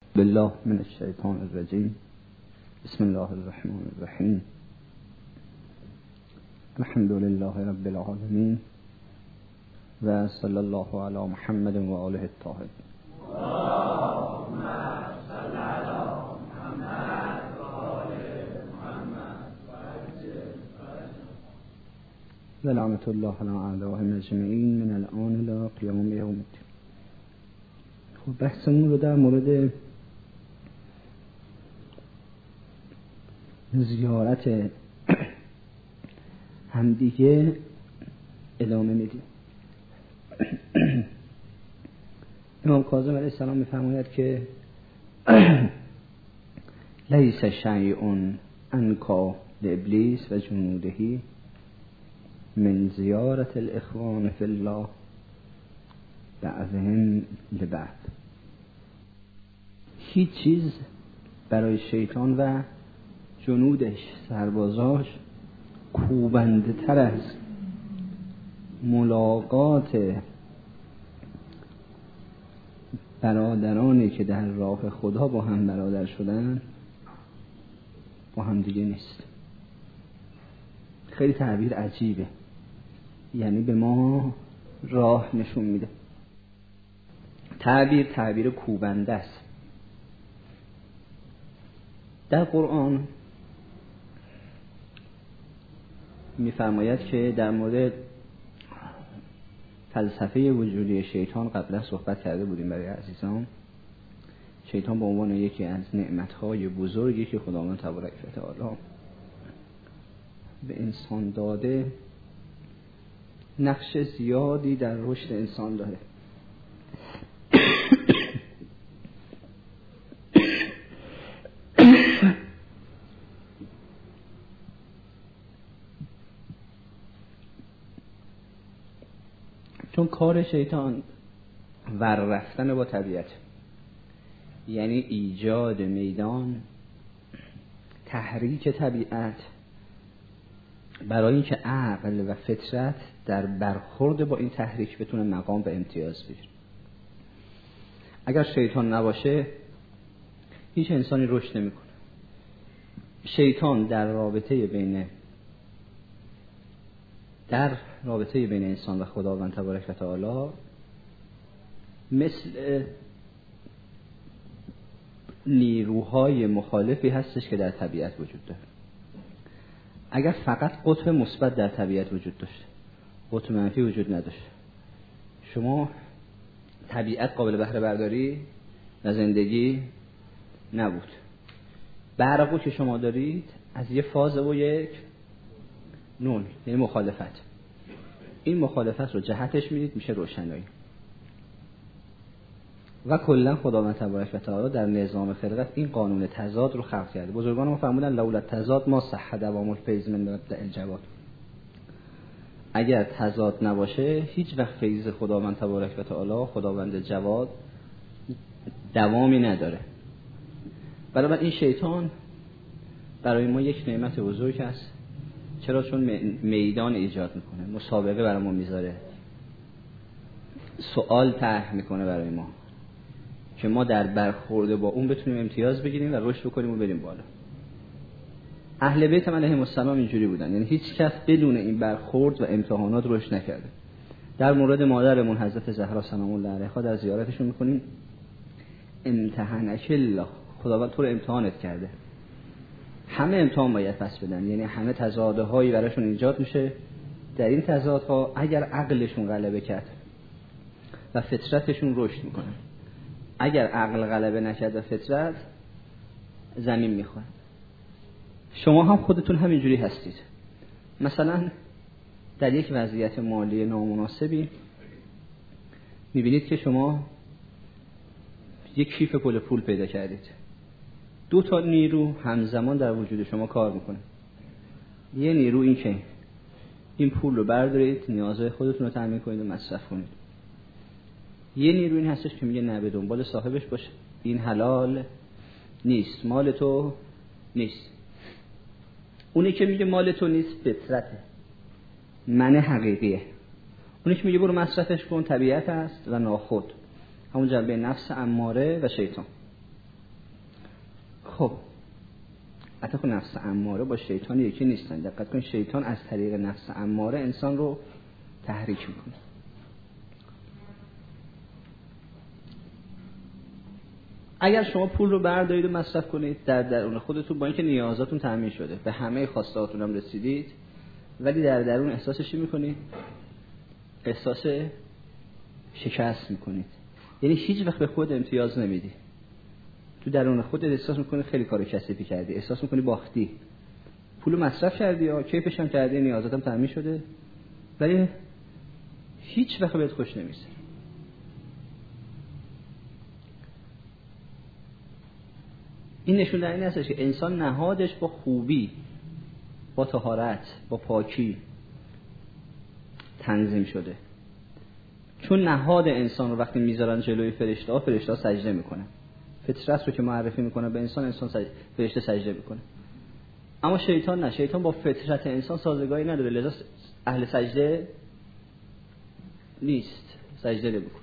بالله من الشیطان الرجیم. بسم الله الرحمن الرحیم. الحمد لله رب العالمین و صلی الله علی محمد و آله الطاهرین. لعنت الله علی اعدائهم اجمعین من الان الی قیام یوم الدین. خب بحثمون رو در مورد زیارت همدیگه ادامه میدیم. امام کاظم علیه السلام میفرماید که لیس شیء انکا لابلیس و جنوده من زیارت الاخوان فی الله بعضهم لبعض. هیچ چیز برای شیطان و جنودش، سربازاش، کوبنده تر از ملاقات برادرانی که در راه خدا با هم برادر شدن با هم دیگه نیست. خیلی تعبیر عجیبه، یعنی به ما راه نشون میده. تعبیر کوبنده است. در قرآن می‌فرماید که در مورد فلسفه وجودی شیطان قبلا صحبت کرده بودیم برای عزیزان. شیطان به عنوان یکی از نعمت‌های بزرگی که خداوند تبارک و تعالی به انسان داده، نقش زیادی در رشد انسان داره. چون کار شیطان ور رفتن با طبیعت، یعنی ایجاد میدان، تحریک طبیعت برای اینکه عقل و فطرت در برخورد با این تحریک بتونه مقام و امتیاز بگیره. اگر شیطان نباشه هیچ انسانی رشد نمیکنه. شیطان در رابطه بین انسان و خداوند تبارک و تعالی مثل نیروهای مخالفی هستش که در طبیعت وجود داره. اگر فقط قطب مثبت در طبیعت وجود داشته، قطب منفی وجود نداشته، شما طبیعت قابل بهره برداری و زندگی نبود. برقو که شما دارید از یه فاز و یک نون، یعنی مخالفت. این مخالفت رو جهتش میدید میشه روشنایی. و کلا خداوند تبارک و تعالی در نظام خلقت این قانون تضاد رو خلق کرده. بزرگان ما فرمودن لولا التضاد ما صح دوام الفیض من مبدأ الجواد. اگر تضاد نباشه هیچ وقت فیض خداوند تبارک و تعالی، خداوند جواد، دوامی نداره. بنابراین این شیطان برای ما یک نعمت بزرگ است. چرا؟ چون میدان ایجاد میکنه، مسابقه برای ما میذاره، سوال طرح میکنه برای ما که ما در برخورد با اون بتونیم امتیاز بگیریم و رشد بکنیم و بریم بالا. اهل بیت علیهم السلام اینجوری بودن، یعنی هیچ کس بدون این برخورد و امتحانات رشد نکرده. در مورد مادرمون حضرت زهرا سلام الله علیها در زیارتشون میکنیم امتحنک الله، خداوند تو رو امتحانت کرده. همه امتحان باید پس بدن، یعنی همه تضادهایی براشون ایجاد میشه. در این تضادها اگر عقلشون غلبه کرد و فطرتشون رشد میکنه، اگر عقل غلبه نکرد و فطرت، زمین میخوره. شما هم خودتون همینجوری هستید. مثلا در یک وضعیت مالی نامناسبی میبینید که شما یک کیف پول پیدا کردید. 2 نیرو همزمان در وجود شما کار میکنه. یه نیرو این که این پول رو بردارید، نیازهای خودتون رو تامین کنید و مصرف کنید. یه نیرو این هستش که میگه نه، به دنبال صاحبش باشه، این حلال نیست، مال تو نیست. اونی که میگه مال تو نیست فطرته، من حقیقیه. اونی که میگه برو مصرفش کن طبیعت است و ناخود، همون جنبه نفس اماره و شیطان. خب اتقوا نفس اماره با شیطان یکی نیستن. دقت کن، شیطان از طریق نفس اماره انسان رو تحریک میکنه. اگر شما پول رو بردارید و مصرف کنید در درون خودتون، با اینکه نیازاتون تامین شده، به همه خواستهاتون هم رسیدید، ولی در درون احساس چی میکنید؟ احساس شکست میکنید. یعنی هیچ وقت به خود امتیاز نمیدی. تو درون خودت احساس میکنی خیلی کار کثیفی کردی، احساس میکنی باختی. پول مصرف کردی یا کیفش هم کردی، نیازاتم تامین شده، ولی هیچ وقت بهت خوش نمیشه. این نشون در این هستش که انسان نهادش با خوبی، با طهارت، با پاکی تنظیم شده. چون نهاد انسان رو وقتی میذارن جلوی فرشته سجده میکنن. فطرت رو که معرفی میکنه به انسان فرشته سجده میکنه. اما شیطان نه، شیطان با فطرت انسان سازگاری نداره، لذا اهل سجده نیست، سجده نمیکنه.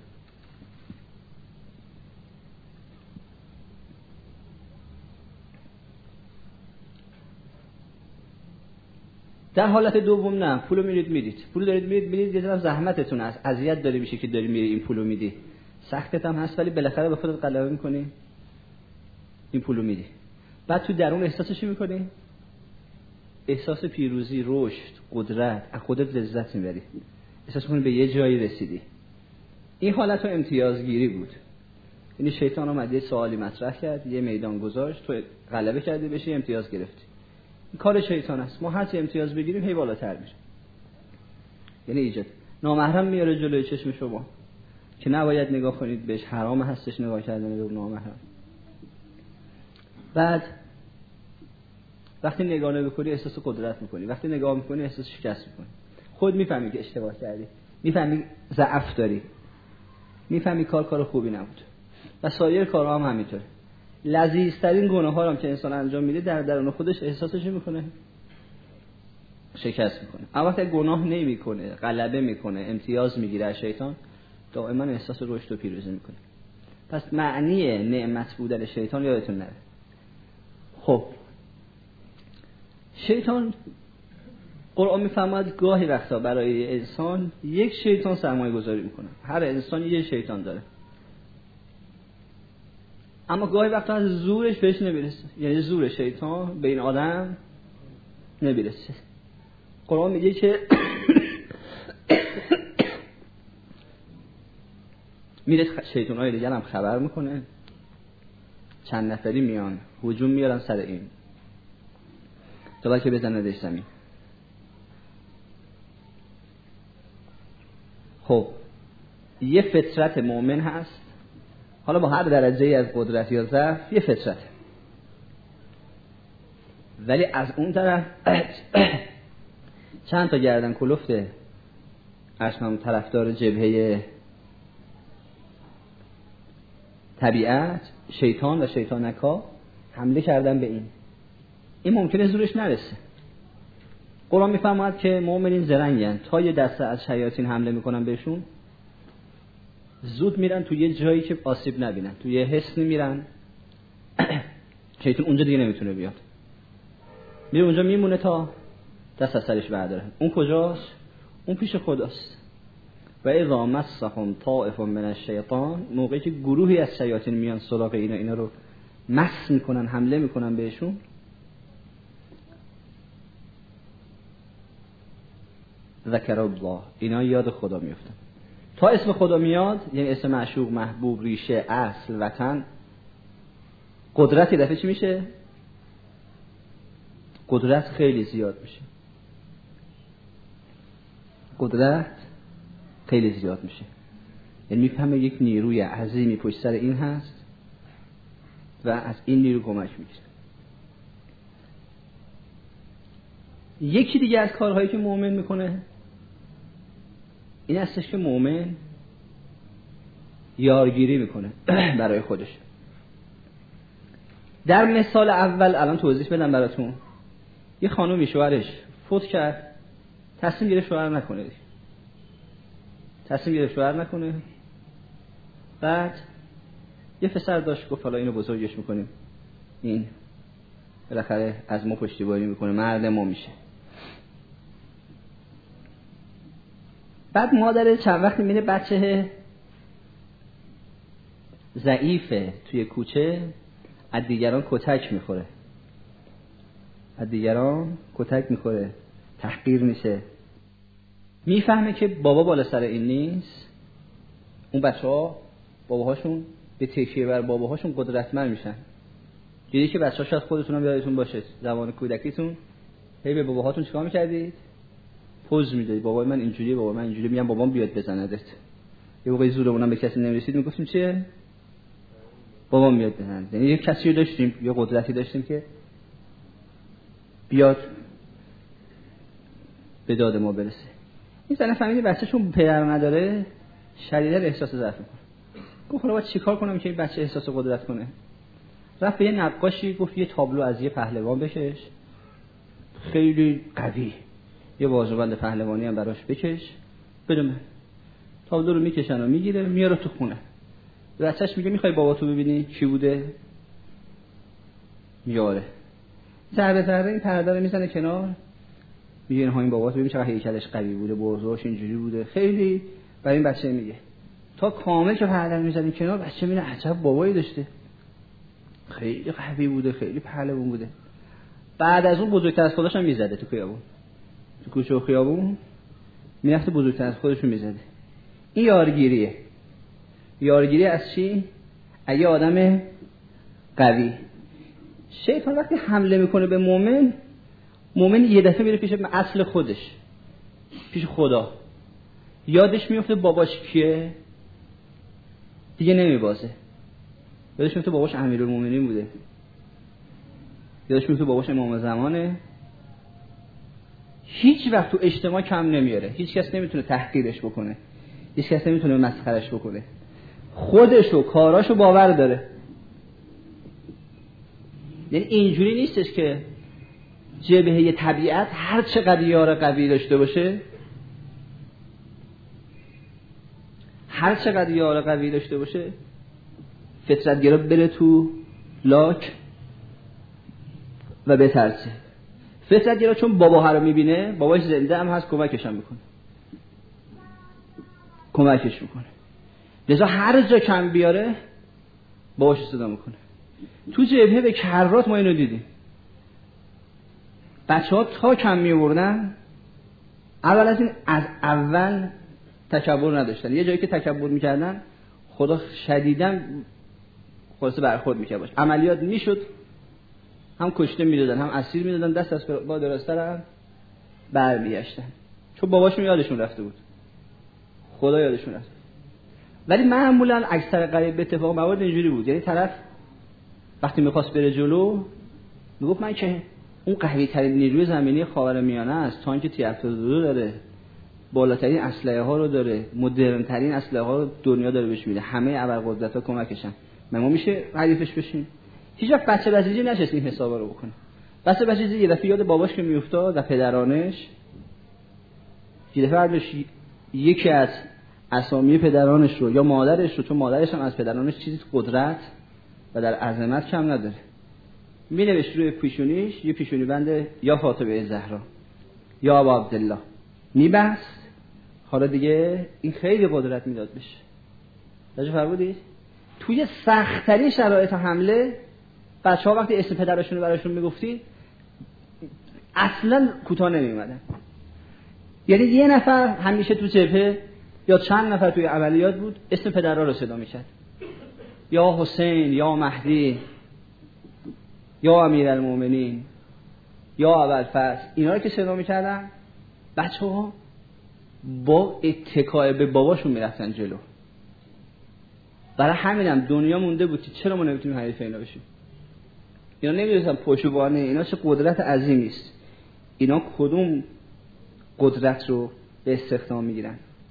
در حالت دوم نه، پولو میدید، پول دارید میدید، یه طرف زحمتتون هست، اذیت داری میشه که داری میری این پولو میدی، سختت هم هست، ولی بالاخره به خودت غلبه میکنی، این پولو میدی. بعد تو درون احساس چی میکنی؟ احساس پیروزی، رشد، قدرت، از خودت لذت میبری، احساس میکنی به یه جایی رسیدی. این حالت رو امتیازگیری بود. یعنی شیطان اومد یه سوالی مطرح کرد، یه میدان گذاشت، تو غلبه کردی بشی، امتیاز گرفتی. این کار شیطان است. ما هر چه امتیاز بگیریم هی بالاتر میشه. یعنی ایجاد نامحرم میاره جلوی چشم شما که نباید نگاه کنید بهش، حرام هستش نگاه کردن به نامحرم. بعد وقتی نگاه نمی‌کنی احساس قدرت می‌کنی، وقتی نگاه می‌کنی احساس شکست می‌کنی. خود می‌فهمی که اشتباه کردی، می‌فهمی ضعف داری، می‌فهمی کار خوبی نبود. و سایر کارها هم همینطوره. لذیذترین گناه‌ها هم که انسان انجام میده در درون خودش احساسش می‌کنه شکست می‌کنه. اما وقتی گناه نمی‌کنه، غلبه می‌کنه، امتیاز می‌گیره از شیطان، دائما احساس رشد و پیروزی می‌کنه. پس معنی نعمت بودن شیطان یادتون نره. خب شیطان، قرآن می‌فرماید گاهی وقتا برای انسان یک شیطان سرمایه گذاری می‌کنه. هر انسان یک شیطان داره، اما گاهی وقتا از زورش بهش نمیرسه. یعنی زور شیطان به این آدم نمیرسه. قرآن میگه که میره شیطان‌های دیگر هم خبر میکنه، چند نفری میان هجوم میارن سر این تا بلکه بزندش زمین. خب یه فطرت مؤمن هست، حالا با هر درجه‌ای از قدرت یا ضعف یه فطرت، ولی از اون طرف چند تا گردن کلفت اشمام طرفدار جبهه طبیعت، شیطان و شیطانکا حمله کردن به این ممکنه زورش نرسه. قرآن میفرماید که مؤمنین زرنگن، تا یه دسته از شیاطین حمله میکنن بهشون، زود میرن تو یه جایی که آسیب نبینن، تو یه حصنی میرن، شیطان اونجا دیگه نمیتونه بیاد، میره اونجا میمونه تا دست از سرش برداره. اون کجاست؟ اون پیش خداست. و اذا مسهم طائف من الشیطان، موقعی که گروهی از شیاطین میان سراغ اینا رو مس میکنن، حمله میکنن بهشون، ذکر الله، اینا یاد خدا میفتن. تا اسم خدا میاد، یعنی اسم معشوق، محبوب، ریشه، اصل، وطن، قدرت دفعه چی میشه؟ قدرت خیلی زیاد میشه. قدرت خیلی زیاد میشه. یعنی میفهمه یک نیروی عظیمی پشت سر این هست و از این نیرو کمک میگیره. یکی دیگه از کارهایی که مؤمن میکنه این هستش که مؤمن یارگیری میکنه برای خودش. در مثال اول الان توضیح بدم براتون. یه خانومی شوهرش فوت کرد، تصمیم گرفت شوهر نکنه. بعد یه پسر داشت، گفت حالا اینو بزرگش میکنیم، این بالاخره از ما پشتیبانی میکنه، مرد ما میشه. بعد مادر چند وقت میبینه بچه ضعیفه توی کوچه از دیگران کتک میخوره، تحقیر میشه. میفهمه که بابا بالا سر این نیست. اون بچه‌ها باباهاشون به تکیه بر باباهاشون قدرتمند میشن. دیدی که بچه‌ها شاید خودتون هم یادتون باشه زمان کودکیتون هی به باباهاتون چیکار می‌کردید؟ پوز میدادید. بابای من اینجوریه، بابا من اینجوریه. میگم بابام بیاد بزندت. یه موقعی زورمون به کسی نمیرسید میگفتیم چیه؟ بابام میاد بزند. یعنی یه کسی رو داشتیم، یه قدرتی داشتیم که بیاد به داد ما برسه. این زن فهمید بچه‌شون پدر نداره، شدیداً احساس ضعف می‌کنه. گفت حالا باید چیکار کنم که این بچه احساس قدرت کنه؟ رفت به یه نقاشی گفت یه تابلو از یه پهلوان بکش، خیلی قوی، یه بازوبند پهلوانی هم براش بکش، بده من. تابلو رو میکشن و میگیره میاره تو خونه. بچه‌ش میگه میخوای باباتو ببینی چی بوده؟ میاره. ذره ذره این پرده رو میزنه کنار. میگه اینها این باباتو ببین چقدر هیکلش قوی بوده، بازوش اینجوری بوده. خیلی برای این بچه میگه. تا کامل که پرده رو میزنه کنار، بچه میگه عجب بابایی داشته. خیلی قوی بوده، خیلی پهلوان بوده. بعد از اون بزرگتر از خودش هم میزده تو خیابون. تو کوچه و خیابون میرفته بزرگتر از خودش رو میزده. این یارگیریه. یارگیری از چی؟ از یه آدم قوی. شیطان وقتی حمله میکنه به مومن یه دفعه میره پیش اصل خودش، پیش خدا. یادش میفته باباش کیه؟ دیگه نمیبازه. یادش میفته باباش امیرالمومنین بوده. یادش میفته باباش امام زمانه. هیچ وقت تو اجتماع کم نمیاره. هیچ کس نمیتونه تحقیرش بکنه. هیچ کس نمیتونه مسخرش بکنه. خودشو کاراشو باور داره. یعنی اینجوری نیستش که جبهه طبیعت هر چقدر یار قوی داشته باشه، فطرتگرا بره تو لاک و بترسه. فطرتگرا چون بابا رو میبینه، باباش زنده هم هست، کمکش میکنه. لذا هر جا کم بیاره باباش صدا میکنه. تو جبهه به کرات ما اینو دیدیم. بچه‌ها تا کم میوردن، اول از این از اول تکبر نداشتن. یه جایی که تکبر میکردن خدا شدیداً خلاصه برخورد میکرد باش. عملیات میشد، هم کشته میدادن هم اسیر میدادن، دست از با دراستر هم برمیگشتن. چون باباشون یادشون رفته بود، خدا یادشون رفته. ولی معمولا اکثر قریب به اتفاق موارد اینجوری بود. یعنی طرف وقتی میخواست بره جلو میگفت من که اون قوی ترین نیروی زمینی خاورمیانه است، تانک تی-72 داره، بالاترین اسلحه ها رو داره، مدرن ترین اسلحه ها رو دنیا داره بهش میده، همه ابرقدرت‌ها کمکشن، ما میشه حریفش بشیم. هیچ وقت بچه بچگی نشست این حسابا رو بکنه. بچه بچگی یه دفعه یاد باباش که میافتاد و پدرانش، یه دفعه بعدش یکی از اسامی پدرانش رو یا مادرش رو، چون مادرش هم از پدرانش چیزی قدرت و در عظمت کم نداره، مینوشت روی پیشونیش یه پیشونی بند یا فاطمه زهرا یا ابا عبدالله میبست. حالا دیگه این خیلی قدرت میداد بشه. راجع فرمودید توی سخت‌ترین شرایط حمله بچه‌ها وقتی اسم پدرشون رو براشون میگفتی اصلا کوتاه نمیومدن. یعنی یه نفر همیشه تو جبهه یا چند نفر توی عملیات بود اسم پدرها رو صدا میکرد، یا حسین یا مهدی یا امیرالمومنین یا ابوالفضل. اینا رو که صدا میکردن بچه‌ها با اتکای به باباشون میرفتن جلو. برای همینم دنیا مونده بود که چرا ما نمیتونیم حریف اینا بشیم. اینا نمیدونن پشتوانه اینا چه قدرت عظیمی است. اینا کدوم قدرت رو به استخدام میگیرن.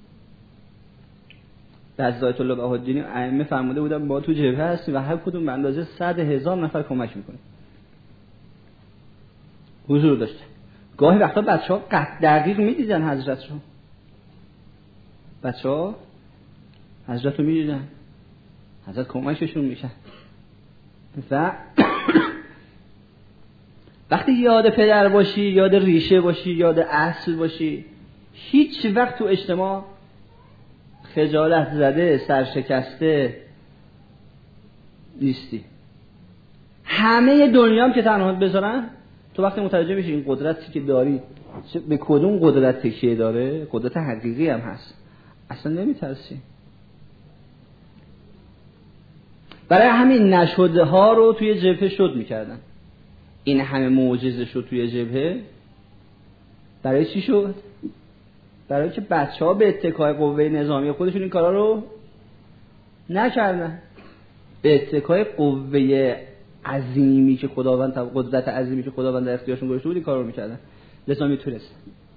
حضرت آیت الله بهاءالدین ائمه فرموده بودن ما تو جبهه هستیم و هر کدوم به اندازه 100,000 نفر کمک میکنه. حضور داشته. گاهی وقتا بچه‌ها قطع دقیق میدیدن حضرت رو. بچه‌ها حضرت رو میدیدن. حضرت کمکشون میشن. و وقتی یاد پدر باشی، یاد ریشه باشی، یاد اصل باشی، هیچ وقت تو اجتماع خجالت زده، سرشکسته نیستی. همه دنیا هم که تنهات بذارن، تو وقتی متوجه میشی این قدرتی که داری به کدوم قدرت تکیه داره، قدرت حقیقی هم هست، اصلا نمیترسی. برای همین نشده ها رو توی جبهه شد میکردن. این همه معجزه شد توی جبهه. برای چی شد؟ برای که بچه‌ها به اتکای قوه نظامی خودشون این کارا رو نکردن. به اتکای قوه عظیمی که خداوند، قدرت عظیمی که خداوند در اختیارشون گذاشته بود این کارا رو میکردن. لذا میتونست.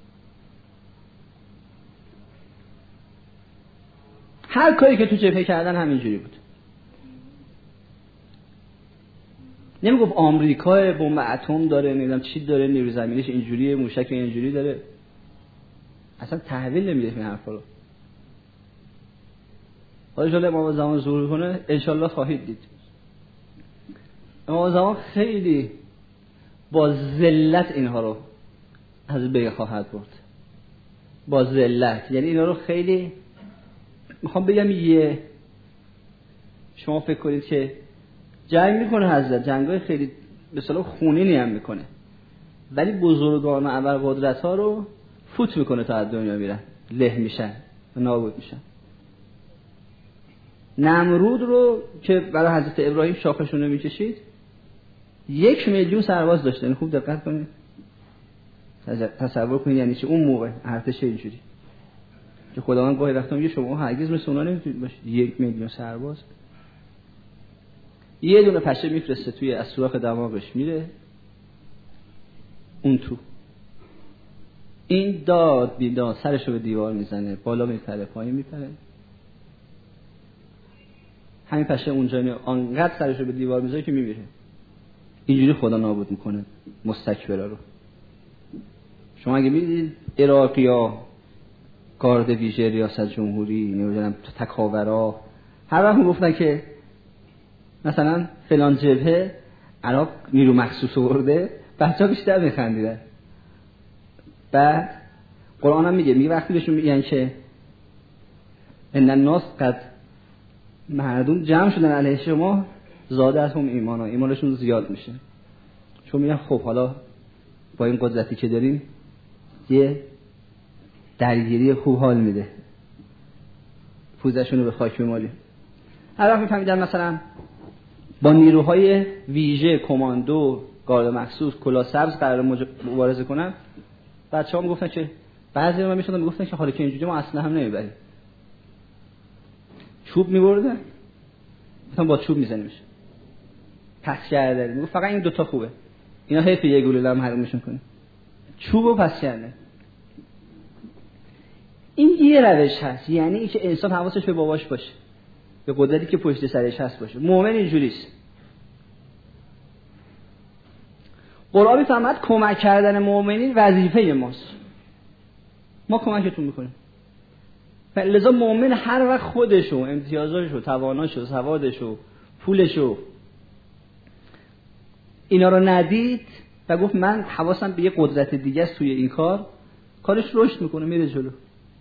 هر کاری که تو جبهه کردن همینجوری بود. نمیگفت آمریکا بمب اتم داره، نمیدونم چی داره، نیروی زمینیش اینجوریه، موشک اینجوری داره. اصلا تحویل نمیده این حرفا رو. حالا جلوی امام زمان ظهور کنه انشالله خواهید دید. امام زمان خیلی با ذلت اینها رو از بین خواهد برد. با ذلت، یعنی اینا رو خیلی میخوام بگم، یه شما فکر کنید که جنگ میکنه حضرت، جنگای خیلی به اصطلاح خونینی هم میکنه، ولی بزرگان و ابرقدرت ها رو فوت میکنه تا از دنیا میرن، له میشن و نابود میشن. نمرود رو که برای حضرت ابراهیم شاخشون رو میکشید 1,000,000 سرباز داشتن. خوب دقت کنید، تصور کنید یعنی چه اون موقع ارتش اینجوری که خداوند گاهی وقتا میگه شما هرگز مثل اونا نمیتونید باشید. 1,000,000 سرباز، یه دونه پشه میفرسته توی از سوراخ دماغش میره اون تو، این داد بیداد سرشو به دیوار میزنه، بالا میپره پایین میپره. همین پشه اونجا آنقدر سرشو به دیوار میزنه که میمیره. اینجوری خدا نابود میکنه مستکبرا رو. شما اگه میدید عراقیا، گارد ویژه ریاست جمهوری، نمیدونم تکاورا، هر وقت میگفتن که مثلا فلان جبهه عراق نیرو مخصوص آورده، بچه‌ها بیشتر میخندیدن. بعد قرآن هم میگه وقتی بهشون میگن که ان الناس قد مردم جمع شدن علیه شما زادتهم ایمانا، ایمانشون زیاد میشه. چون میگن خب حالا با این قدرتی که داریم یه درگیری خوب حال میده، پوزشون رو به خاک بمالیم. هر وقت میفهمیدن مثلا با نیروهای ویژه، کماندو، گارد مخصوص، کلاه سبز قرار مبارزه کنن، بچه‌ها میگفتن که بعضی من میشدن میگفتن که حالا که اینجوری ما اصلا هم نمیبریم. چوب میبردن، مثلا با چوب میزنیمش، پس کردن. میگفت فقط این دوتا خوبه، اینا حیف یه گلوله هم حرومشون کنه. چوب و پس کردن. این یه روش هست، یعنی اینکه انسان حواسش به باباش باشه، به قدرتی که پشت سرش هست باشه. مؤمن اینجوریست. قرآن میفهمد کمک کردن مؤمنین وظیفه ماست. ما کمکتون میکنیم. لذا مؤمن هر وقت خودشو، امتیازاشو، تواناشو، سوادشو، پولشو اینا رو ندید و گفت من حواسم به یه قدرت دیگه است توی این کارش رشد میکنه، میره جلو.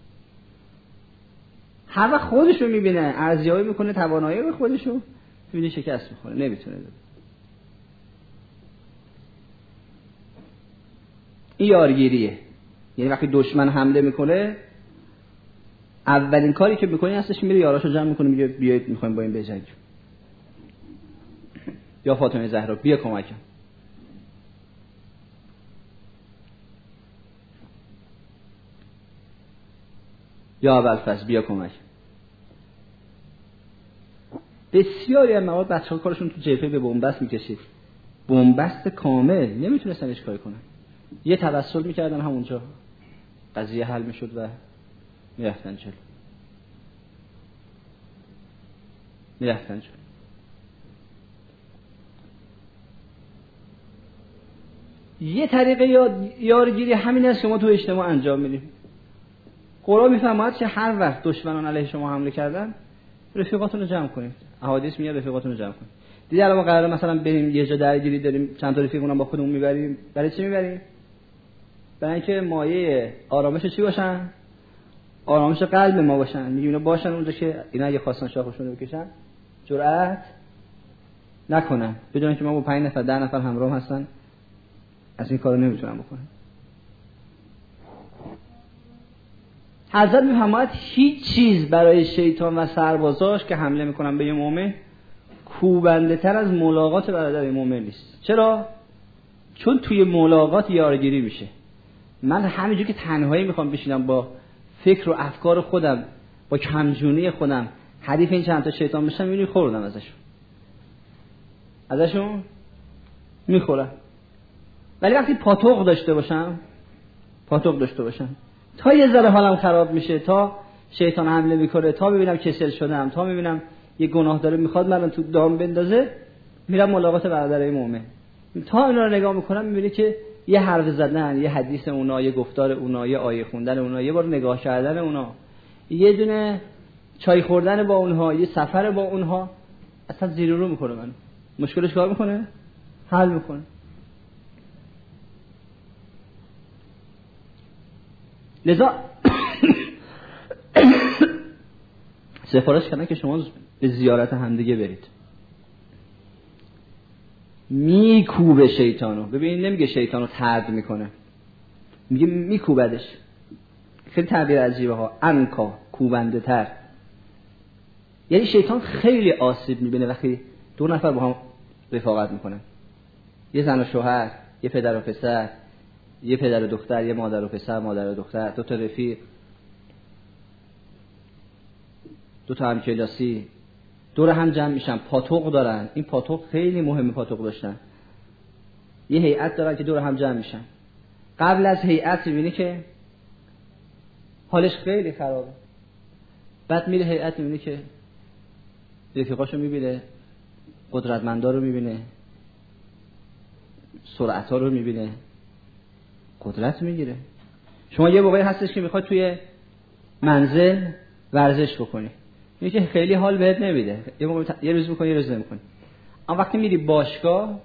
هر وقت خودشو میبینه، ارزیابی میکنه توانایی به خودشو، میبینه شکست میخوره، نمیتونه. این یارگیریه. یعنی وقتی دشمن حمله میکنه اولین کاری که میکنی هستش میره یاراشو جمع میکنه، میگه بیایید میخوایم با این بجنگیم، یا فاطمه زهرا بیا کمکم. یا ابوالفضل بیا کمک. بسیاری از موارد بچه‌ها کارشون تو جبهه به بنبست میکشید، بنبست کامل، نمیتونستن هیچ کاری کنن. یه توسل میکردن همونجا قضیه حل میشد و میرفتن جلو. یه طریقه یارگیری همین است که ما تو اجتماع انجام میدیم. قرآن میفرماید که هر وقت دشمنان علیه شما حمله کردن رفیقاتون رو جمع کنید. احادیث میگه رفیقاتون رو جمع کنید. دیدی الان ما قراره مثلا بریم یه جا درگیری داریم، چند تا رفیقمون با خودمون میبریم، برای چی میبریم؟ برای اینکه مایه آرامش چی باشن؟ آرامش قلب ما باشن. میگیم اینا باشن اونجا که اینا اگه خواستن شاخشون رو بکشن جرأت نکنن، بدون که ما با 5 نفر 10 نفر همراه هستن از این کارو نمیتونن بکنن. حضرت میفرماید هیچ چیز برای شیطان و سربازاش که حمله میکنن به یه مؤمن کوبنده تر از ملاقات برادر مؤمن نیست. چرا؟ چون توی ملاقات یارگیری میشه. من همینجور که تنهایی میخوام بشینم با فکر و افکار خودم، با کمجونی خودم حریف این چند تا شیطان بشم، میبینی خوردم ازشون میخورم. ولی وقتی پاتوق داشته باشم تا یه ذره حالم خراب میشه، تا شیطان حمله میکنه، تا ببینم کسل شدم، تا ببینم یه گناه داره میخواد منو تو دام بندازه، میرم ملاقات برادرای مؤمن. تا اینا رو نگاه میکنم میبینی که یه حرف زدن، یه حدیث اونا، یه گفتار اونا، یه آیه خوندن اونا، یه بار نگاه کردن اونا، یه دونه چای خوردن با اونها، یه سفر با اونها اصلا زیر رو میکنه. من مشکلش کار میکنه، حل میکنه. لذا سفارش کردن که شما به زیارت همدیگه برید. میکوبه شیطانو. ببین نمیگه شیطانو طرد میکنه، میگه میکوبدش. خیلی تعبیر عجیبه ها، انکا، کوبنده تر. یعنی شیطان خیلی آسیب میبینه وقتی 2 نفر با هم رفاقت میکنن، یه زن و شوهر، یه پدر و پسر، یه پدر و دختر، یه مادر و پسر، مادر و دختر، 2 تا رفیق، 2 تا همکلاسی دور هم جمع میشن، پاتوق دارن. این پاتوق خیلی مهمه، پاتوق داشتن. یه هیئت دارن که دور هم جمع میشن. قبل از هیئت میبینی که حالش خیلی خرابه، بعد میره هیئت میبینی که رفیقاشو میبینه، قدرتمندا رو میبینه، سرعتا رو میبینه، قدرت میگیره. شما یه موقعی هستش که میخواد توی منزل ورزش بکنی، میگه که خیلی حال بهت نمیده، یه موقع یه روز میکنی، یه روز نمیکنی. اما وقتی میری باشگاه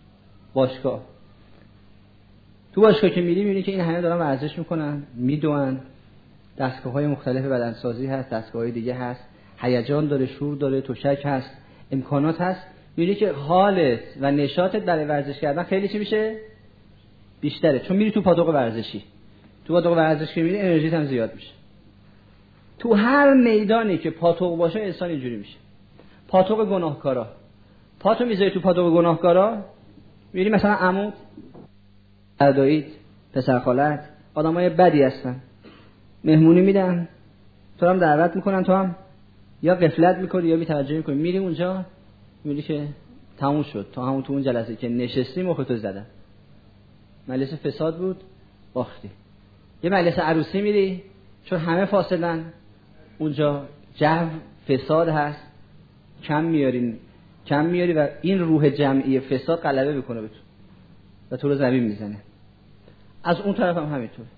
تو باشگاه که میری میبینی که این همه دارن ورزش میکنن، میدوئن، دستگاه‌های مختلف بدنسازی هست، دستگاه‌های دیگه هست، هیجان داره، شور داره، تشک هست، امکانات هست. میبینی که حالت و نشاطت برای ورزش کردن خیلی چی میشه؟ بیشتره. چون میری تو پاتوق ورزشی. تو پاتوق ورزشی میری انرژیت هم زیاد میشه. تو هر میدانی که پاتوق باشه انسان اینجوری میشه. پاتوق گناهکارا، پاتو میذاری تو پاتوق گناهکارا، میری مثلا عمود، دایید، پسر خالت، آدمای بدی هستن، مهمونی میدن، تو هم دعوت میکنن، تو هم یا غفلت میکنی یا بی‌توجهی میکنی، میری اونجا میبینی که تموم شد. تا همون تو اون جلسه که نشستی مختو زدن، مجلس فساد بود، باختی. یه مجلس عروسی میری، چون همه فاسدن، اونجا جو فساد هست، کم میاری و این روح جمعی فساد غلبه میکنه به تو و تو رو زمین میزنه. از اون طرف هم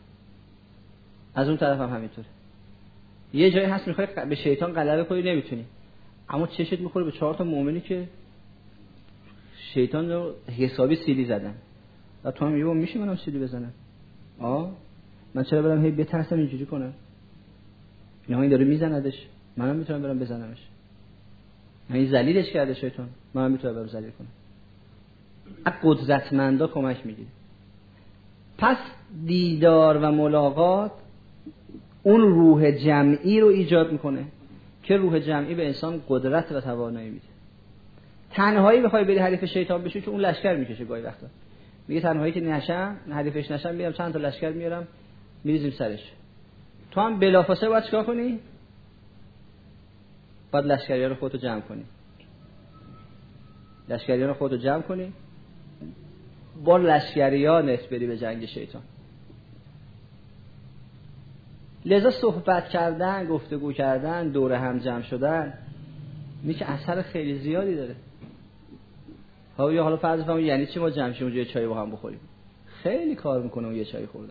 همینطوره. یه جایی هست میخوای به شیطان غلبه کنی، نمیتونی، اما چشت میخوره به 4 تا مؤمنی که شیطان رو حسابی سیلی زدن و تو هم میشه منم سیلی بزنم. من چرا برم هی بترسم اینجوری کنم؟ اینا این داره میزندش، منم میتونم برم بزنمش. این ذلیلش کرده شیطان، منم میتونم برم ذلیل کنم. از قدرتمندا کمک میگیره. پس دیدار و ملاقات اون روح جمعی رو ایجاد میکنه که روح جمعی به انسان قدرت و توانایی میده. تنهایی بخوای بری حریف شیطان بشی که اون لشکر میکشه گاهی وقتا. میگه تنهایی که حریفش نشم، میرم چند تا لشکر میارم میریزیم سرش. تو هم بلافاصله باید چیکار کنی؟ باید لشکریان خودتو جمع کنی. با لشکریانت بری به جنگ شیطان. لذا صحبت کردن، گفتگو کردن، دور هم جمع شدن میشه اثر خیلی زیادی داره. حالا فرض کنم یعنی چی ما جمع شیم اونجا یه چای با هم بخوریم؟ خیلی کار میکنه اون یه چای خوردن.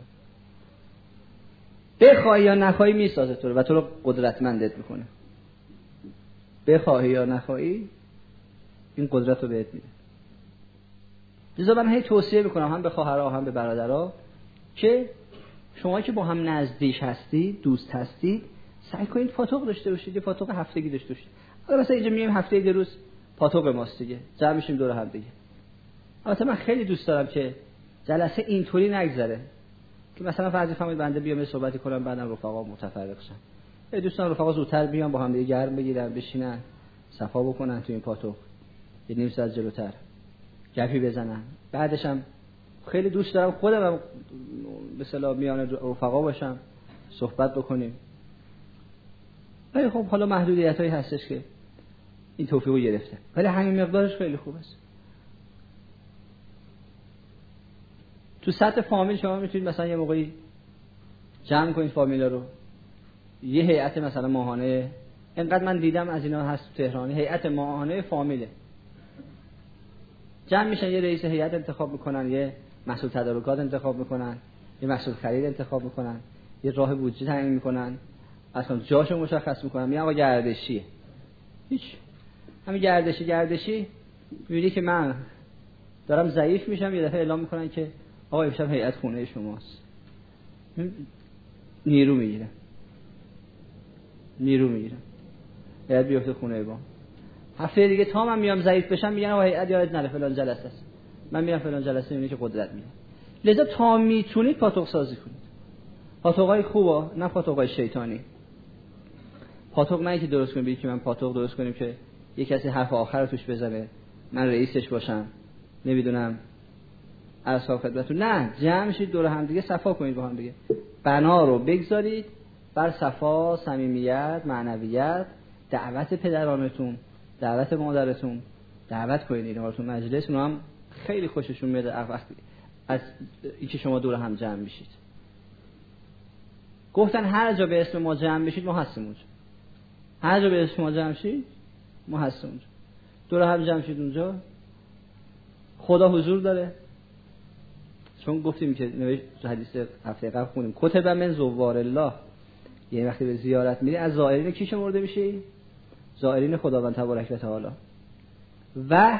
بخوای یا نخوای میسازه تو رو و تو رو قدرتمندت میکنه. بخوای یا نخوای این قدرت رو بهت میده. لذا من هی توصیه میکنم هم به خواهرها هم به برادرها که شما که با هم نزدیک هستید، دوست هستید، سعی کنید پاتوق داشته باشید، یه پاتوق هفتگی داشته باشید. حالا مثلا اینجا میایم هفته 2 روز پاتوق ماست دیگه، جمع میشیم دور هم دیگه. البته من خیلی دوست دارم که جلسه اینطوری نگذره که مثلا فرض کنید بنده بیام یه صحبتی کنم بعدم رفقا متفرق شن. دوستان رفقا زودتر بیان با هم دیگه گرم بگیرن، بشینن، صفا بکنن تو این پاتوق. یه نیم ساعت جلوتر گپی بزنن. بعدش هم خیلی دوست دارم خودم به اصطلاح میان رفقا باشم، صحبت بکنیم. ولی خب حالا محدودیتایی هستش که این توفیقو گرفته، ولی همین مقدارش خیلی خوب است. تو سطح فامیل شما میتونید مثلا یه موقعی جمع کنید فامیلا رو، یه هیئت مثلا ماهانه، اینقدر من دیدم از اینا هست تو تهران، هیئت ماهانه فامیله، جمع میشن، یه رئیس هیئت انتخاب میکنن، یه مسئول تدارکات انتخاب میکنن، یه مسئول خرید انتخاب میکنن، یه راه بودجه تعیین میکنن، اصلا جاشو مشخص میکنن، میگن آقا گردشیه. هیچ همین گردشی میبینی که من دارم ضعیف میشم، یه دفعه اعلام میکنن که آقا امشب هیئت خونه شماست. نیرو میگیرن هیئت بیفته خونه با. هفته دیگه تا من میام ضعیف بشم میگن آقا هیئت یادت نره فلان جلسه است، من میرم فلان جلسه، میبینی که قدرت میده. لذا تا میتونید پاتوق سازی کنید. پاتوقای خوبا، نه پاتوقای شیطانی. پاتوق نه که درست کنیم بگید که من پاتوق درست کنیم که یک کسی حرف آخر رو توش بزنه، من رئیسش باشم، نمیدونم اصحاب خدمتتون. نه، جمع شید دور هم دیگه صفا کنید با هم دیگه. بنا رو بگذارید بر صفا، صمیمیت، معنویت، دعوت پدرانتون، دعوت مادرتون، دعوت کنید اینا رو تو مجلس. اونا هم خیلی خوششون میاد وقتی از اینکه شما دور هم جمع میشید. گفتن هر جا به اسم ما جمع بشید ما هستیم اونجا. هر جا به اسم ما جمع شید ما هستیم اونجا. دور هم جمع شید اونجا. خدا حضور داره. چون گفتیم که نوشت تو حدیث هفته قبل خوندیم کتب من زوار الله، یعنی وقتی به زیارت میری از زائرین کی شمرده میشی؟ زائرین خداوند تبارک و تعالی. و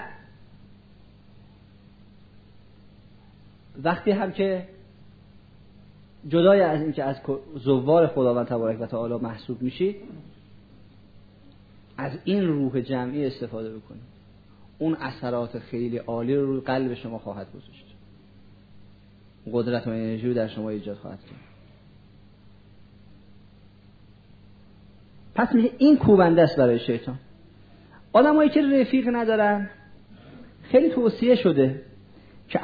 وقتی هم که جدای از این که از زوار خداوند تبارک و تعالی محسوب میشی، از این روح جمعی استفاده بکنید. اون اثرات خیلی عالی رو روی قلب شما خواهد گذاشت. قدرت و انرژی رو در شما ایجاد خواهد کرد. پس میگه این کوبنده است برای شیطان. آدمایی که رفیق ندارن، خیلی توصیه شده که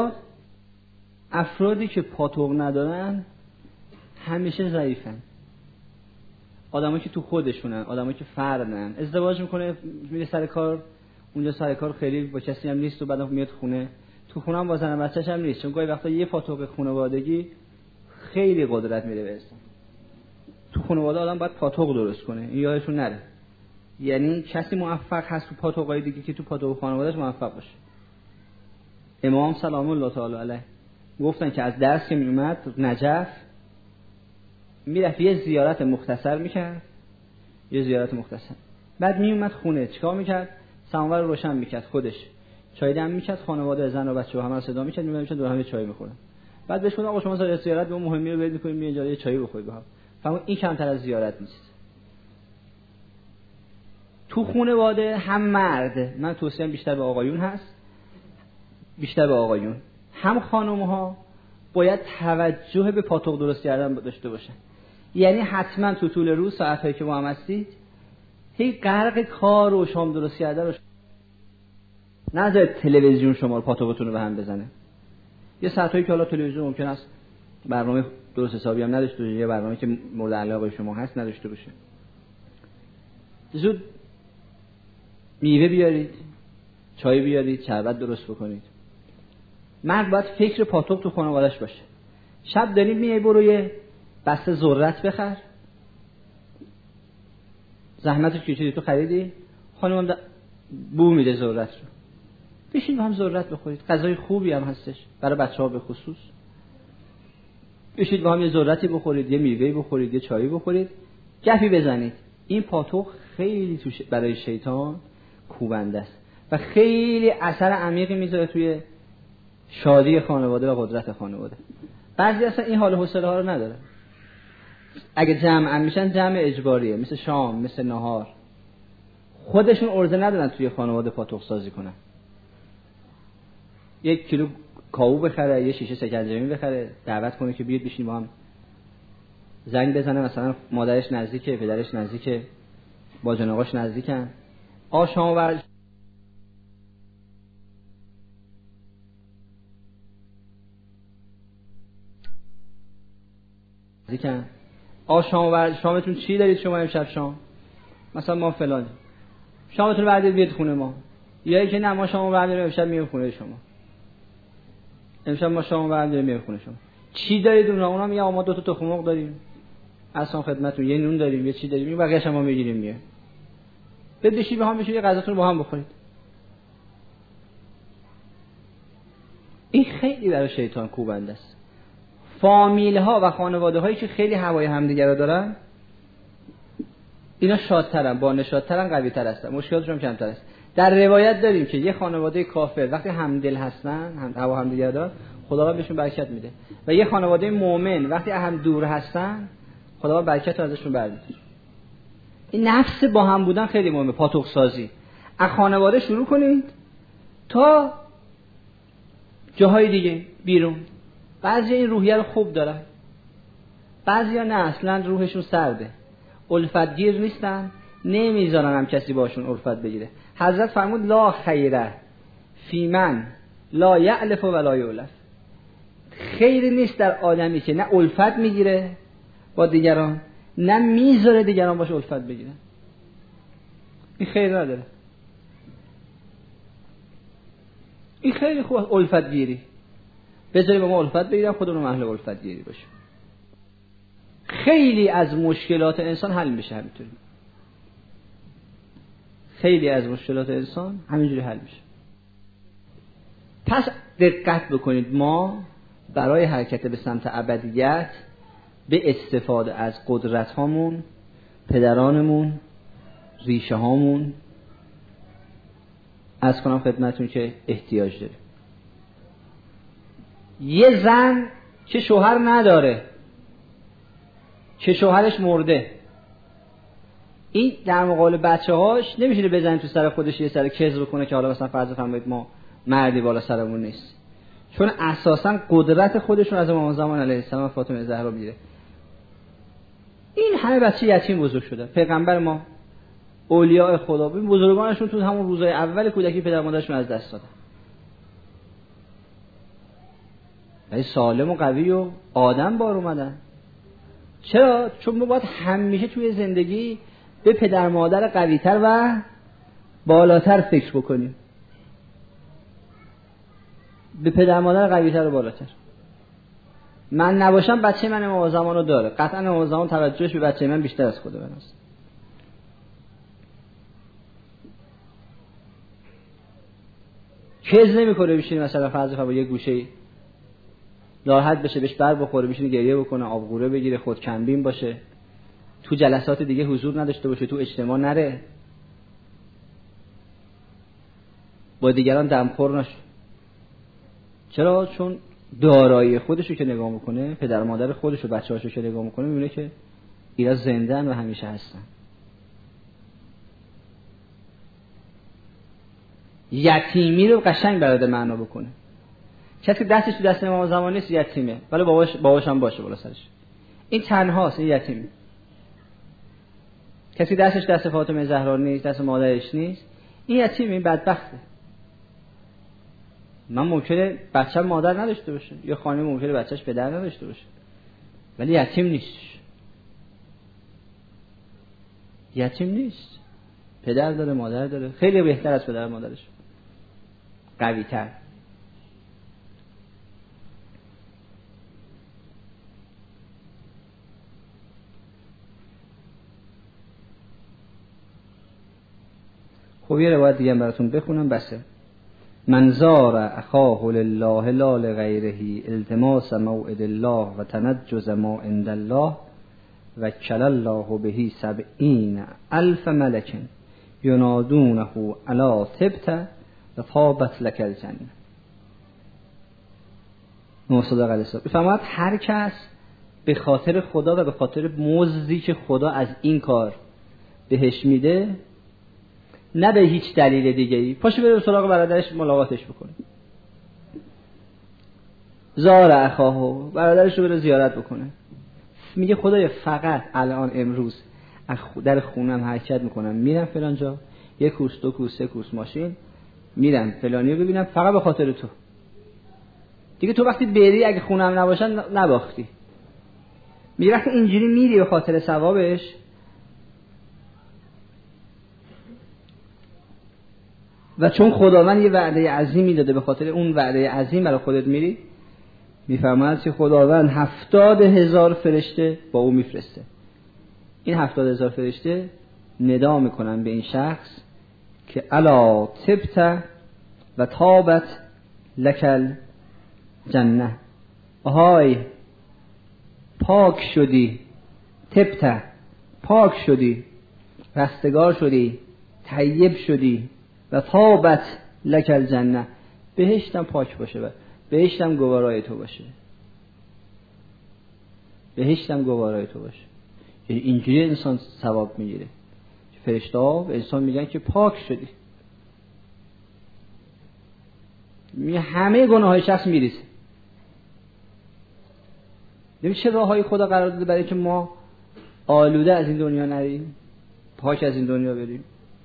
افرادی که پاتوق ندارن همیشه ضعیفن. آدمایی که تو خودشونن، آدمایی که فردن، ازدواج میکنه میره سر کار، اونجا سر کار خیلی با کسی هم نیست و بعد میاد خونه، تو خونه هم با زن بچه‌ش هم نیست، چون گاهی وقتا یه پاتوق خانوادگی خیلی قدرت میده به انسان. تو خانواده آدم باید پاتوق درست کنه، این یادتون نره. یعنی کسی موفق هست تو پاتوقای دیگه که تو پاتوق خانواده‌اش موفق باشه. امام سلام الله تعالی علیه گفتن که از درس که میومد نجف میرفت یه زیارت مختصر میکرد، بعد میومد خونه چیکار میکرد؟ سماور رو روشن میکرد، خودش چای دم میکرد، خانواده زن و بچه‌ها همه رو صدا میکرد، میومدن دور هم چای میخورن. بعد بهش گفتن آقا شما زیارت به مهمی رو برید میکنید، می اینجا یه چای بخورید با هم. فهمون این کمتر از زیارت نیست. تو خانواده هم مرد، من توصیه‌ام بیشتر به آقایون هست، هم خانم‌ها باید توجه به پاتوق درست کردن داشته باشن. یعنی حتما تو طول روز ساعت‌هایی که با هم هستید هی غرق کار و شام درست کردن رو نذارید تلویزیون شما رو پاتوقتون رو به هم بزنه. یه ساعتایی که حالا تلویزیون ممکن است برنامه درست حسابی هم نداشته باشه، یه برنامه که مورد علاقه شما هست نداشته باشه، زود میوه بیارید، چای بیارید، شربت درست بکنید. مرد باید فکر پاتوق تو خانواده‌اش باشه. شب دارید میای برو یه بسته ذرت بخر، زحمتش کشیدی تو خریدی، خانم بو میده ذرت رو، بشین با هم ذرت بخورید. غذای خوبی هم هستش برای بچه‌ها به خصوص. بشید با هم یه ذرتی بخورید، یه میوه بخورید، یه چایی بخورید، گپی بزنید. این پاتوق خیلی برای شیطان کوبنده است. و خیلی اثر عمیقی میذاره توی شادی خانواده و قدرت خانواده. بعضی اصلا این حال و حوصله ها رو نداره. اگه جمع میشن جمع اجباریه، مثل شام، مثل نهار. خودشون ارزه ندارن توی خانواده پاتوق سازی کنن. 1 کیلو کاهو بخره، یه شیشه سکنجبین بخره، دعوت کنه که بیاید بشین با هم زنگ بزنه، مثلا مادرش نزدیکه، پدرش نزدیکه، با جناقاش نزدیکن، آشام ورد نزدیکن. آشام ورد شامتون چی دارید شما امشب شام؟ مثلا ما فلان. شامتون رو بردارید بیاد خونه ما. یا اینکه نه ما شامو برداریم امشب میام خونه شما. امشب ما شامو برداریم میام خونه شما. چی دارید اونها میگن ما 2 تا تخم مرغ داریم. اصلا خدمتتون یه نون داریم، یه چی داریم، بقیه‌اش ما میگیریم میه. بشید با هم بشید غذاتون رو با هم بخورید. این خیلی برای شیطان کوبنده است. فامیل ها و خانواده هایی که خیلی هوای همدیگه رو دارن، اینا شادترن، با نشاطترن، قوی تر هستن، مشکلاتشون هم کمتر است. در روایت داریم که یه خانواده کافر وقتی همدل هستن، هوا همدیگه دارن، خدا بهشون برکت میده. و یه خانواده مؤمن وقتی هم دور هستن، خدا برکت رو ازشون برمی‌داره. این نفس با هم بودن خیلی مهمه. پاتوق سازی از خانواده شروع کنید تا جاهای دیگه بیرون. بعضی این روحیه رو خوب دارن، بعضیا نه، اصلا روحشون سرده، الفتگیر نیستن، نمیذارن هم کسی باشون الفت بگیره. حضرت فرمود لا خیره فی من لا یعلف و لا یعلف. خیری نیست در آدمی که نه الفت میگیره با دیگران، نه میذاره دیگران باشه الفت بگیرن. این خیر نداره. این خیلی خوب الفت گیری. بذاری با ما الفت بگیرن، خودمون اهل الفت گیری باشیم. خیلی از مشکلات انسان حل میشه همینطوری. خیلی از مشکلات انسان همینجوری حل میشه. پس دقت بکنید، ما برای حرکت به سمت ابدیت به استفاده از قدرت هامون، پدرانمون، ریشه هامون، از کنم خدمتون که احتیاج داریم. یه زن که شوهر نداره، که شوهرش مرده، این در مقابل بچه‌هاش نمیشه بزنه تو سر خودش یه سر کذب کنه که حالا مثلا فرض فرمایید ما مردی بالا سرمون نیست، چون اساساً قدرت خودشون از امام زمان علیه السلام و فاطمه زهرا میگیره. این همه بچه یتیم بزرگ شده. پیغمبر ما، اولیاء خدا، بزرگانشون تو همون روزهای اول کودکی پدر مادرشون از دست دادن. ولی سالم و قوی و آدم بار اومدن. چرا؟ چون ما باید همیشه توی زندگی به پدر مادر قوی‌تر و بالاتر فکر بکنیم. به پدر مادر قوی‌تر و بالاتر. من نباشم بچه من امام زمان رو داره. قطعا امام زمان توجهش به بچه من بیشتر از خود من است. کز نمی‌کنه بشینه مثلا فرض با یه گوشه راحت بشه، بهش بر بخوره، بشینه گریه بکنه، آبگوره بگیره، خود کمبین باشه، تو جلسات دیگه حضور نداشته باشه، تو اجتماع نره، با دیگران دمخور نشه. چرا؟ چون دارایی خودشو که نگاه میکنه، پدر مادر خودشو، بچه‌هاشو که نگاه میکنه، میبینه که اینا زنده‌ان و همیشه هستن. یتیمی رو قشنگ برات معنا بکنه. کسی دستش تو دست امام زمان نیست یتیمه، ولی باباش هم باشه بالا سرش. این تنهاست، این یتیمه. کسی دستش دست فاطمه زهرا نیست، دست مادرش نیست، این یتیمه، این بدبخته. من ممکنه بچه‌م مادر نداشته باشه، یا خانم ممکنه بچه‌ش پدر نداشته باشه، ولی یتیم نیست. یتیم نیست، پدر داره، مادر داره، خیلی بهتر از پدر و مادرش، قوی‌تر. خب یه روایت دیگه براتون بخونم بسه. من زار اخاه لله لا لغیره التماس موعد الله و تنجز ما عند الله وکل الله به 70,000 ملک ینادونه علی طبت و طابت لک الجنه. مصدق الحساب بفرماید هر کس به خاطر خدا و به خاطر مزدی که خدا از این کار بهش میده، نه به هیچ دلیل دیگه‌ای، پاشو بره سراغ برادرش ملاقاتش بکنه، زار اخاهو، برادرش رو بره زیارت بکنه، میگه خدایا فقط الان امروز در خونم حرکت میکنم، میرم فلان جا، 1 کورس 2 کورس 3 کورس ماشین، میرم فلانی رو ببینم فقط به خاطر تو. دیگه تو وقتی بری اگه خونم نباشن نباختی. میگه وقتی اینجوری میری به خاطر ثوابش، و چون خداوند یه وعده عظیمی داده، به خاطر اون وعده عظیم برای خودت میری، میفرماید که خداوند 70,000 فرشته با او میفرسته. این 70,000 فرشته ندا میکنن به این شخص که الا طبت و طابت لکل جنه، آهای پاک شدی، طبت پاک شدی، رستگار شدی، طیب شدی، و طابت لکل جنه، بهشتم پاک باشه و بهشتم گوارای تو باشه، بهشتم گوارای تو باشه. یعنی اینجوری انسان ثواب میگیره. فرشته‌ها به انسان میگن که پاک شدی، همه گناههای شخص میریزه. ببین چه راههای خدا قرار داده برای که ما آلوده از این دنیا نریم، پاک از این دنیا بریم.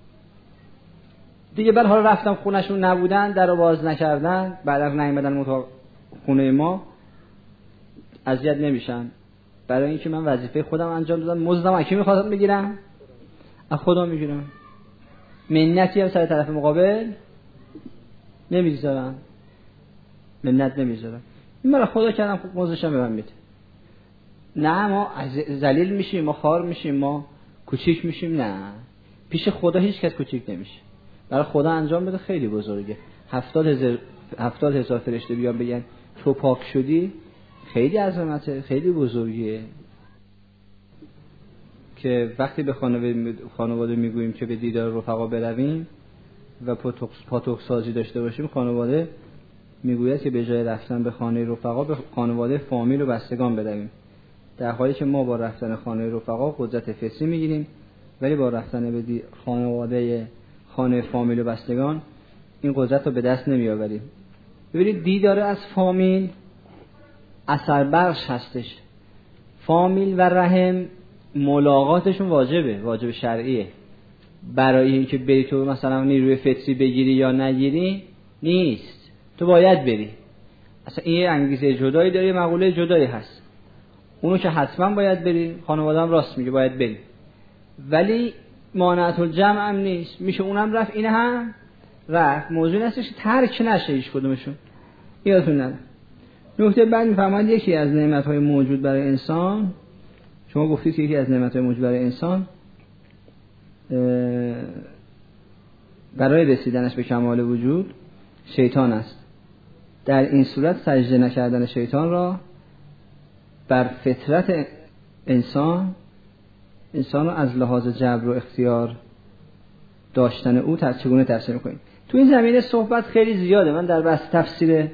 دیگه حالا رفتم خونهشون نبودن، در رو باز نکردن، بعد از نیومدن خونه ما اذیت نمیشن، برای اینکه من وظیفه خودم انجام دادم. مزدم از کی میخوام بگیرم؟ از خدا میگیرم. منتی هم سر طرف مقابل نمیذارم، منت نمیذارم. این مرا خدا کردم، خب مزدشم به من میده. نه ما ذلیل میشیم، ما خار میشیم، ما کوچیک میشیم، نه، پیش خدا هیچ کس کوچیک نمیشه. برای خدا انجام بده خیلی بزرگه. 70,000 فرشته بیان بگن تو پاک شدی، خیلی عظمته، خیلی بزرگیه. که وقتی به خانواده میگوییم که به دیدار رفقا برویم و پاتوق سازی داشته باشیم، خانواده میگوید که به جای رفتن به خانه رفقا به خانواده فامیل و بستگان برویم، در حالی که ما با رفتن خانه رفقا قدرت فطری میگیریم، ولی با رفتن به خانه فامیل و بستگان این قدرت رو به دست نمیآوریم. ببینید دیدار از فامیل اثر بخش هستش. فامیل و رحم ملاقاتشون واجب شرعیه. برای اینکه بری تو مثلا نیروی فطری بگیری یا نگیری نیست، تو باید بری. اصلا این انگیزه جدایی داره، مقوله جدایی هست. اونو که حتما باید بری، خانواده هم راست میگه باید بری، ولی مانعت الجمع هم نیست، میشه اونم رفت این هم رفت. موضوع هستش که ترک نشه هیچ کدومشون. یادتون نره. نکته بعد میفهمید یکی از نعمت‌های موجود برای انسان، شما گفتید که یکی از نعمت‌های موجود برای انسان برای رسیدنش به کمال وجود شیطان است. در این صورت سجده نکردن شیطان را بر فطرت انسان رو از لحاظ جبر و اختیار داشتن او چگونه تفسیر می‌کنید؟ تو این زمینه صحبت خیلی زیاده. من در بحث تفسیر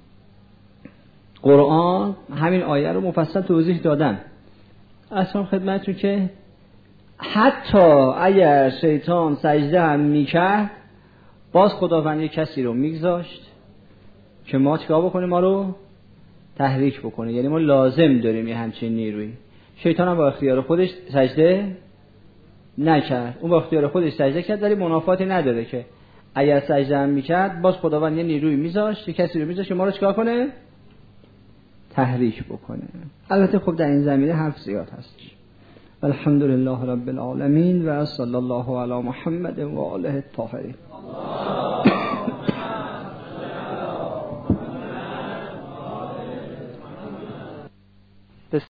قرآن همین آیه رو مفصل توضیح دادم. اصلا خدمتتون که حتی اگر شیطان سجده هم میکرد، باز خداوند کسی رو میگذاشت که ما چیکار بکنیم؟ ما رو تحریک بکنه. یعنی ما لازم داریم یه همچین نیرویی. شیطان هم با اختیار خودش سجده نکرد، اون با اختیار خودش سجده کرد، ولی منافاتی نداره که اگر سجده هم میکرد باز خداوند یه نیرویی میذاشت، یه کسی رو میذاشت که ما رو چیکار کنه؟ تحریک بکنه. البته خب در این زمینه حرف زیاد هست. الحمدلله رب العالمین و صلی الله علی محمد و آله الطاهرین.